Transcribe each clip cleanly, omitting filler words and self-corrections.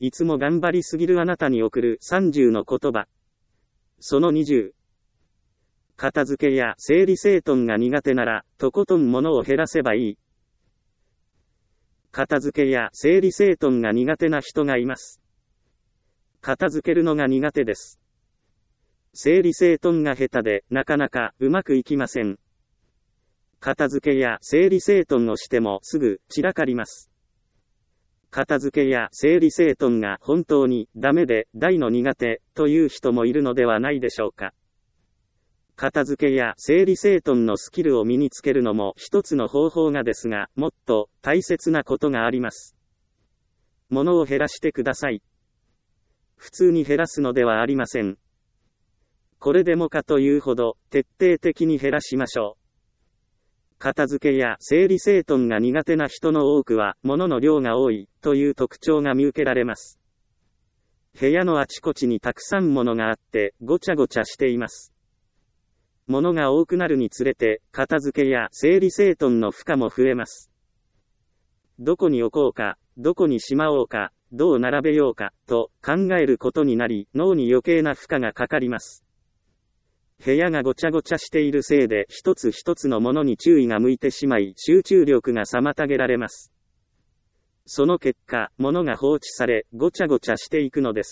いつも頑張りすぎるあなたに送る30の言葉。その20。片付けや整理整頓が苦手なら、とことん物を減らせばいい。片付けや整理整頓が苦手な人がいます。片付けるのが苦手です。整理整頓が下手で、なかなかうまくいきません。片付けや整理整頓をしてもすぐ散らかります。片付けや整理整頓が本当にダメで大の苦手という人もいるのではないでしょうか。片付けや整理整頓のスキルを身につけるのも一つの方法がですが、もっと大切なことがあります。物を減らしてください。普通に減らすのではありません。これでもかというほど徹底的に減らしましょう。片付けや整理整頓が苦手な人の多くは物の量が多いという特徴が見受けられます。部屋のあちこちにたくさん物があってごちゃごちゃしています。物が多くなるにつれて片付けや整理整頓の負荷も増えます。どこに置こうか、どこにしまおうか、どう並べようかと考えることになり、脳に余計な負荷がかかります。部屋がごちゃごちゃしているせいで一つ一つのものに注意が向いてしまい、集中力が妨げられます。その結果、物が放置され、ごちゃごちゃしていくのです。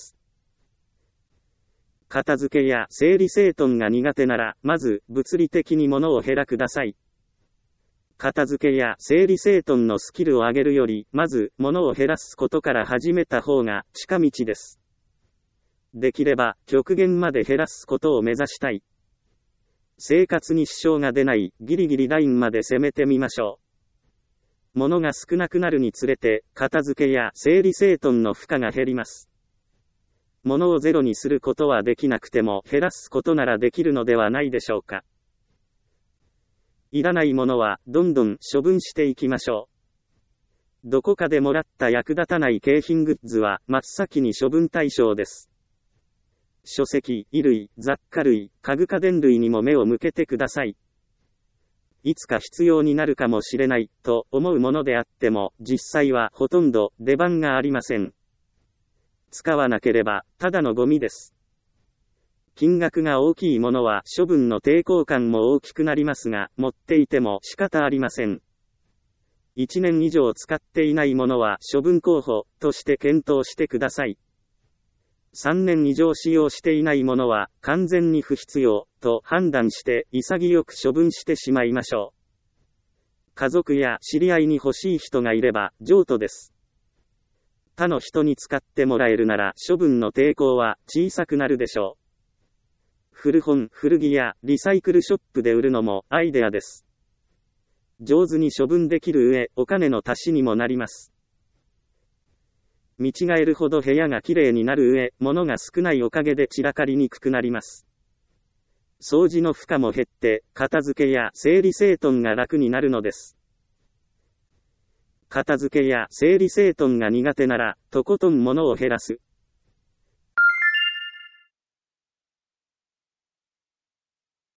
片付けや整理整頓が苦手なら、まず物理的に物を減らください。片付けや整理整頓のスキルを上げるより、まず物を減らすことから始めた方が近道です。できれば極限まで減らすことを目指したい。生活に支障が出ないギリギリラインまで攻めてみましょう。物が少なくなるにつれて片付けや整理整頓の負荷が減ります。物をゼロにすることはできなくても減らすことならできるのではないでしょうか。いらないものはどんどん処分していきましょう。どこかでもらった役立たない景品グッズは真っ先に処分対象です。書籍、衣類、雑貨類、家具家電類にも目を向けてください。いつか必要になるかもしれないと思うものであっても、実際はほとんど出番がありません。使わなければただのゴミです。金額が大きいものは処分の抵抗感も大きくなりますが、持っていても仕方ありません。1年以上使っていないものは処分候補として検討してください。3年以上使用していないものは完全に不必要と判断して潔く処分してしまいましょう。家族や知り合いに欲しい人がいれば譲渡です。他の人に使ってもらえるなら処分の抵抗は小さくなるでしょう。古本、古着やリサイクルショップで売るのもアイデアです。上手に処分できる上、お金の足しにもなります。見違えるほど部屋がきれいになる上、物が少ないおかげで散らかりにくくなります。掃除の負荷も減って、片付けや整理整頓が楽になるのです。片付けや整理整頓が苦手なら、とことん物を減らす。